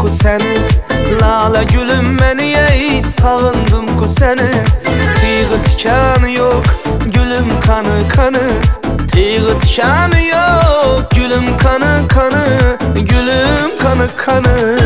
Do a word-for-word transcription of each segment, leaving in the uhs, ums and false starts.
ku seni. Lale gülüm beni ey, sağındım ku seni. Tiğı tikanı yok, gülüm kanı kanı. Tiğı tikanı yok, gülüm kanı kanı. Gülüm kanı kanı.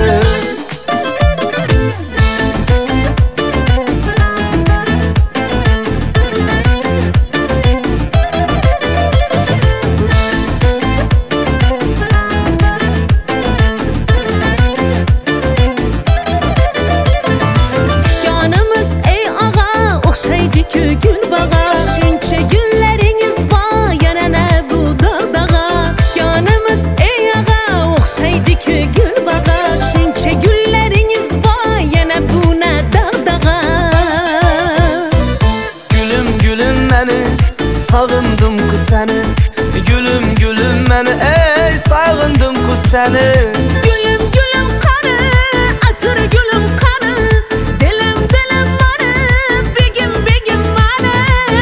Sağındım ku seni. Gülüm gülüm beni ey, sağındım ku seni. Gülüm gülüm kanı, atır gülüm kanı. Dilim dilim manı, begim begim manı.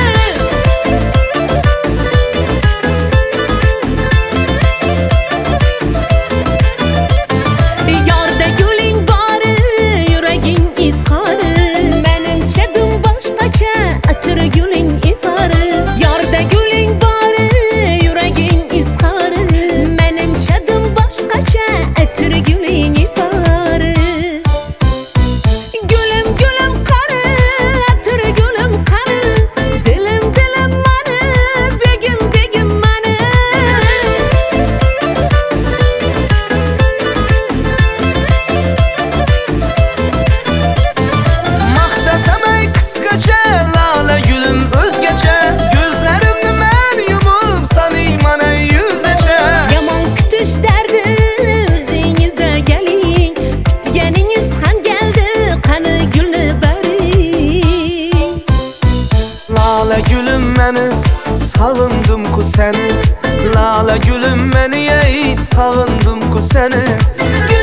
Yarda gülün bari, yüreğin izharı. Benim çedim başkaça, atır gülün ifarı. Yarda gülün bari, yüreğin izharı. Benim çedim başkaça, atır gülün ifarı. Gülüm gülüm kanı, atır gülüm kanı. Dilim dilim manı, begim begim manı. Maqtasam ey qısqaça, lale gülüm özgəçə. Gözlərimni mən yumub, sanıyman ey yüzəçə. Yaman kütüş derdi, üzünüze gelin. Kütgeniniz hem geldi, kanı gülü beri. Lale gülüm beni, sağındım ku seni. Lale gülüm beni ey, sağındım ku seni.